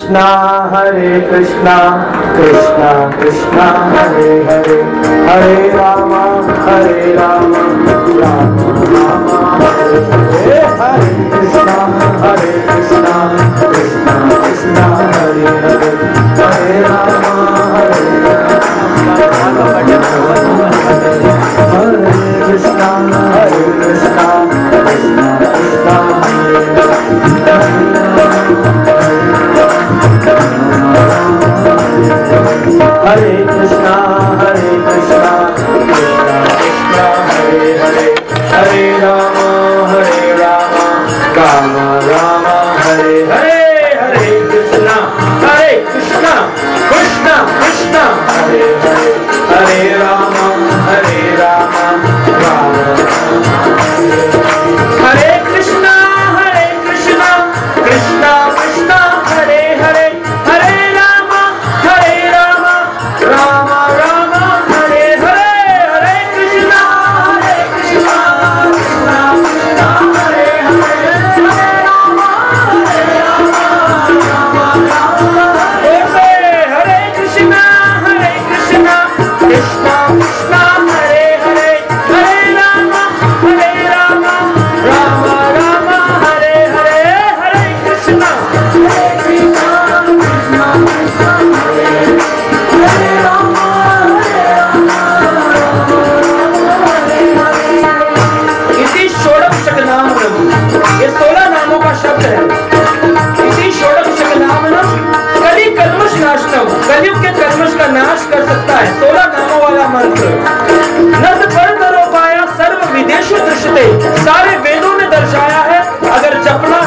कृष्णा कृष्णा कृष्णा हरे हरे, हरे राम राम राम हरे हरे, हरे कृष्णा कृष्णा कृष्णा हरे हरे, हरे राम हरे कृष्णा कृष्णा कृष्णा हरे कृष्णा कृष्णा कृष्णा हरे हरे, हरे राम राम राम हरे हरे, हरे कृष्णा कृष्णा कृष्णा हरे हरे, हरे राम राम राम हरे कृष्णा कृष्णा कृष्णा हरे हरे, हरे राम राम राम हरे हरे, हरे कृष्णा कृष्णा कृष्णा हरे हरे, हरे राम हरे कृष्णा कृष्णा कृष्णा हरे हरे, हरे राम राम राम हरे हरे, हरे कृष्णा कृष्णा हरे राम इति षोडशकनामनम, ये 16 नामों का शब्द है। इति षोडशकनामनम कलि कल्मष नाशनम, कलयुग के कल्मष का नाश कर सकता है 16 नामों वाला मंत्र। नद पर पाया सर्व विदेशु दृश्यते, सारे वेदों ने दर्शाया है अगर जपना